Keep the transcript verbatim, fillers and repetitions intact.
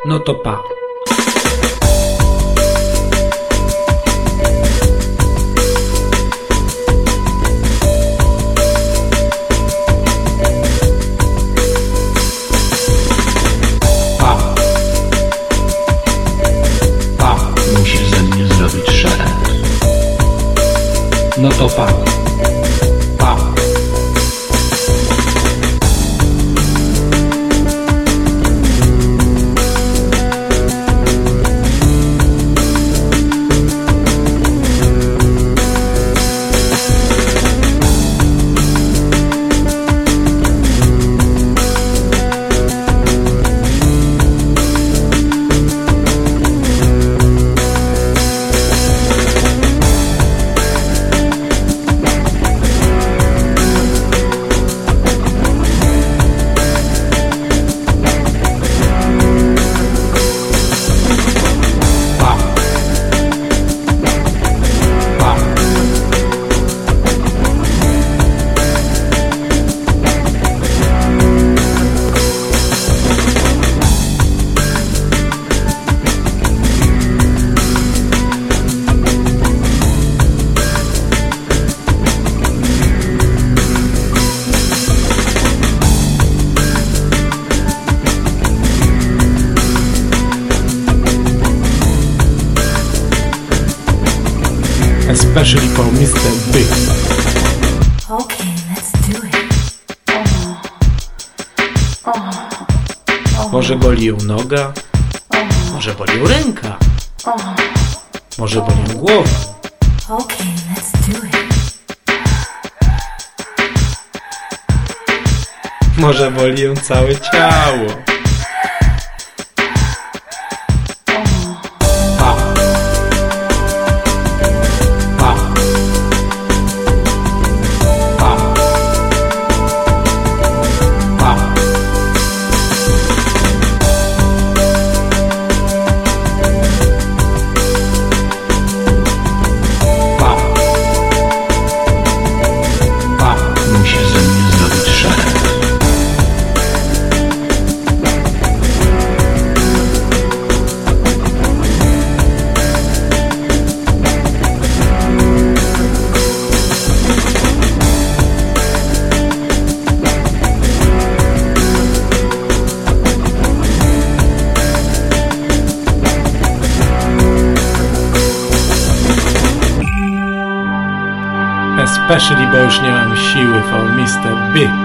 No to pa. Pa. Pa. Musisz ze mnie zrobić szeret. No to pa. Pa. Especially for mister Big. Okay, let's do it. Oh. Oh. Oh. Może boli ją noga, może boli ją ręka, Oh. może boli ją głowa. Okay, let's do it. Może boli ją całe ciało. Pa. Pa. Pa. Pa. Pa. Pa. Musisz ze mnie zrobić szeret. Especially, bo już nie mam siły for mister Big.